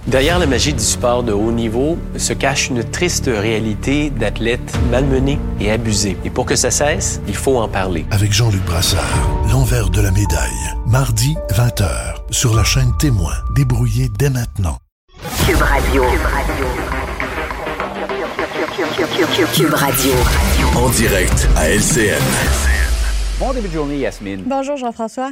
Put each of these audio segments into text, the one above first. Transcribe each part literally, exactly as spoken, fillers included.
Derrière la magie du sport de haut niveau se cache une triste réalité d'athlètes malmenés et abusés. Et pour que ça cesse, il faut en parler. Avec Jean-Luc Brassard, l'envers de la médaille. Mardi, vingt heures, sur la chaîne Témoin. Débrouillé dès maintenant. Cube Radio. Cube Radio. En direct à L C N. Bon début de journée, Yasmine. Bonjour, Jean-François.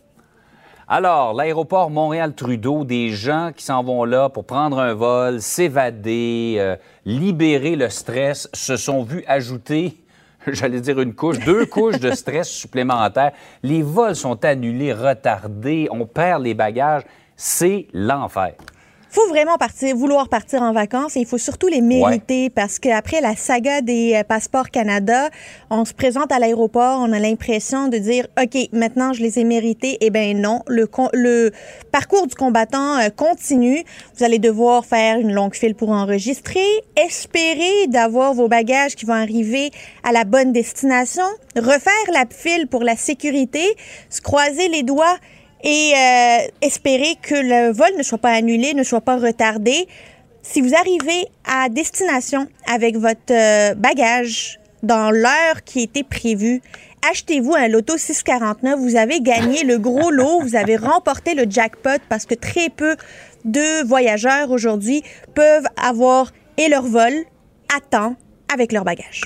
Alors, l'aéroport Montréal-Trudeau, des gens qui s'en vont là pour prendre un vol, s'évader, euh, libérer le stress, se sont vus ajouter, j'allais dire une couche, deux couches de stress supplémentaires. Les vols sont annulés, retardés, on perd les bagages. C'est l'enfer. Il faut vraiment partir, vouloir partir en vacances et il faut surtout les mériter ouais. parce qu'après la saga des passeports Canada, on se présente à l'aéroport, on a l'impression de dire « OK, maintenant je les ai mérités ». Eh bien non, le, le parcours du combattant continue. Vous allez devoir faire une longue file pour enregistrer, espérer d'avoir vos bagages qui vont arriver à la bonne destination, refaire la file pour la sécurité, se croiser les doigts et euh, espérer que le vol ne soit pas annulé, ne soit pas retardé. Si vous arrivez à destination avec votre euh, bagage dans l'heure qui était prévue, achetez-vous un loto six quarante-neuf. Vous avez gagné le gros lot, vous avez remporté le jackpot parce que très peu de voyageurs aujourd'hui peuvent avoir et leur vol à temps avec leur bagage.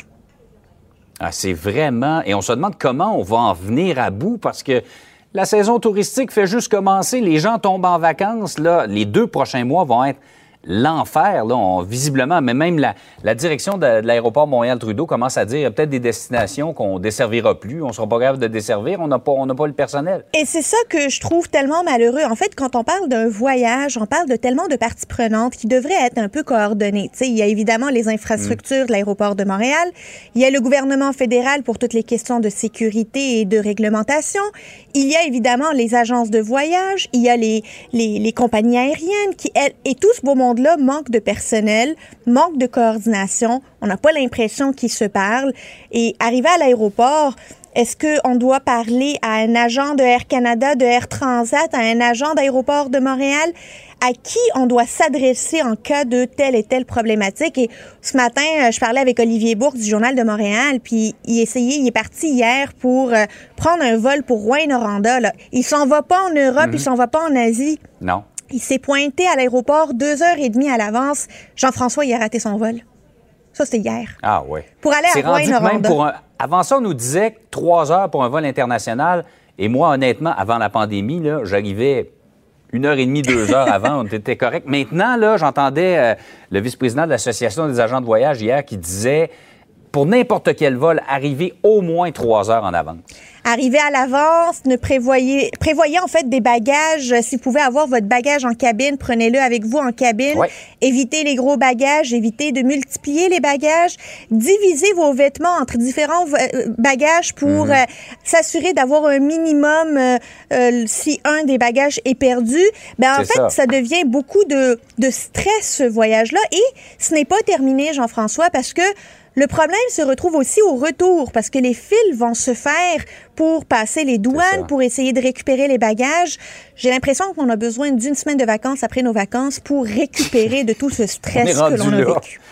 Ah, c'est vraiment... Et on se demande comment on va en venir à bout parce que la saison touristique fait juste commencer. Les gens tombent en vacances. Là, les deux prochains mois vont être l'enfer. Là, on, visiblement, mais même la, la direction de, de l'aéroport Montréal-Trudeau commence à dire qu'il y a peut-être des destinations qu'on ne desservira plus. On ne sera pas capable de desservir. On n'a pas, on n'a pas le personnel. Et c'est ça que je trouve tellement malheureux. En fait, quand on parle d'un voyage, on parle de tellement de parties prenantes qui devraient être un peu coordonnées. Tu sais, il y a évidemment les infrastructures mmh. de l'aéroport de Montréal. Il y a le gouvernement fédéral pour toutes les questions de sécurité et de réglementation. Il y a évidemment les agences de voyage. Il y a les, les, les compagnies aériennes qui, elles, et tout ce beau monde là manque de personnel, manque de coordination. On n'a pas l'impression qu'ils se parlent. Et arrivé à l'aéroport, est-ce qu'on doit parler à un agent de Air Canada, de Air Transat, à un agent d'aéroport de Montréal? À qui on doit s'adresser en cas de telle et telle problématique? Et ce matin, je parlais avec Olivier Bourque du Journal de Montréal, puis il essayait, il est parti hier pour euh, prendre un vol pour Rouyn-Noranda. Là. Il s'en va pas en Europe, mm-hmm. il s'en va pas en Asie. Non. Il s'est pointé à l'aéroport deux heures et demie à l'avance. Jean-François, il a raté son vol. Ça, c'était hier. Ah oui. Pour aller c'est à Rouyn-Noranda. Avant ça, on nous disait trois heures pour un vol international. Et moi, honnêtement, avant la pandémie, là, j'arrivais une heure et demie, deux heures avant. On était correct. Maintenant, là, j'entendais euh, le vice-président de l'Association des agents de voyage hier qui disait, pour n'importe quel vol, arriver au moins trois heures en avance. Arrivez à l'avance, ne prévoyez, prévoyez en fait des bagages. Si vous pouvez avoir votre bagage en cabine, prenez-le avec vous en cabine. Ouais. Évitez les gros bagages, évitez de multiplier les bagages. Divisez vos vêtements entre différents bagages pour mmh. euh, s'assurer d'avoir un minimum euh, euh, si un des bagages est perdu. Ben en C'est fait, ça. ça devient beaucoup de, de stress ce voyage-là. Et ce n'est pas terminé, Jean-François, parce que le problème se retrouve aussi au retour parce que les files vont se faire pour passer les douanes, pour essayer de récupérer les bagages. J'ai l'impression qu'on a besoin d'une semaine de vacances après nos vacances pour récupérer de tout ce stress que l'on a vécu.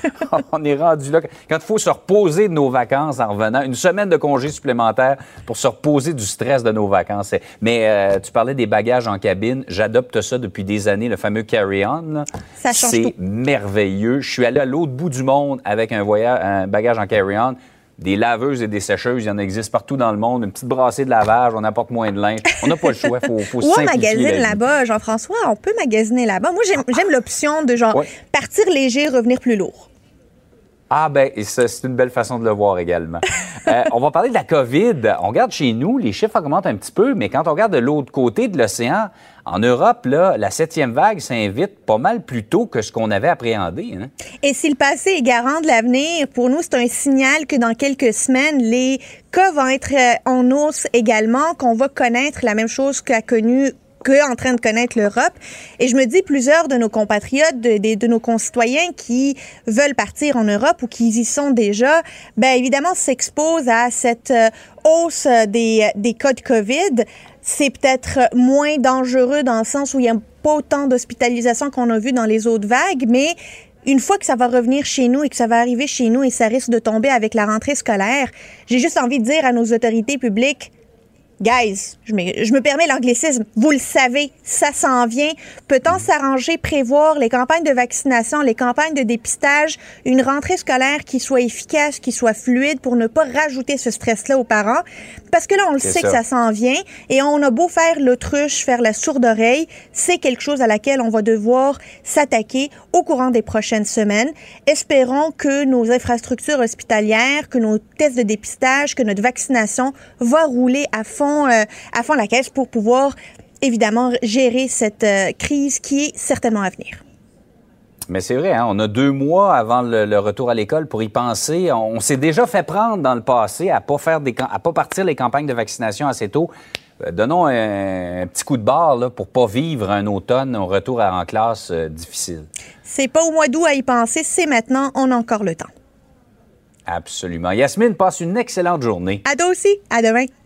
On est rendu là. Quand il faut se reposer de nos vacances en revenant, une semaine de congé supplémentaire pour se reposer du stress de nos vacances. Mais euh, tu parlais des bagages en cabine. J'adopte ça depuis des années, le fameux carry-on. Là. Ça change C'est tout. merveilleux. Je suis allé à l'autre bout du monde avec un, voyage, un bagage en carry-on. Des laveuses et des sécheuses, il y en existe partout dans le monde. Une petite brassée de lavage, on apporte moins de linge. On n'a pas le choix, il faut, faut simplifier. Ou on magasine là-bas, Jean-François, on peut magasiner là-bas. Moi, j'aime, j'aime l'option de genre ouais. partir léger, revenir plus lourd. Ah ben, ça, c'est une belle façon de le voir également. euh, on va parler de la COVID. On regarde chez nous, les chiffres augmentent un petit peu, mais quand on regarde de l'autre côté de l'océan, en Europe, là, la septième vague s'invite pas mal plus tôt que ce qu'on avait appréhendé. Hein? Et si le passé est garant de l'avenir, pour nous, c'est un signal que dans quelques semaines, les cas vont être en hausse également, qu'on va connaître la même chose qu'a connu qu'en train de connaître l'Europe. Et je me dis, plusieurs de nos compatriotes, de, de, de nos concitoyens qui veulent partir en Europe ou qui y sont déjà, bien évidemment s'exposent à cette euh, hausse des, des cas de COVID. c'est peut-être moins dangereux dans le sens où il n'y a pas autant d'hospitalisations qu'on a vu dans les autres vagues, mais une fois que ça va revenir chez nous et que ça va arriver chez nous et ça risque de tomber avec la rentrée scolaire, j'ai juste envie de dire à nos autorités publiques, guys, je me, je me permets l'anglicisme, vous le savez, ça s'en vient. Peut-on s'arranger, prévoir les campagnes de vaccination, les campagnes de dépistage, une rentrée scolaire qui soit efficace, qui soit fluide pour ne pas rajouter ce stress-là aux parents? Parce que là, on le c'est sait ça. que ça s'en vient et on a beau faire l'autruche, faire la sourde oreille, c'est quelque chose à laquelle on va devoir s'attaquer au courant des prochaines semaines. Espérons que nos infrastructures hospitalières, que nos tests de dépistage, que notre vaccination va rouler à fond Euh, à fond la caisse pour pouvoir, évidemment, gérer cette euh, crise qui est certainement à venir. Mais c'est vrai, hein, on a deux mois avant le, le retour à l'école pour y penser. On, on s'est déjà fait prendre dans le passé à pas faire des, à pas partir les campagnes de vaccination assez tôt. Euh, donnons un, un petit coup de barre là, pour pas vivre un automne, un retour à, en classe euh, difficile. C'est pas au mois d'août à y penser, c'est maintenant, on a encore le temps. Absolument. Yasmine, passe une excellente journée. À toi aussi, à demain.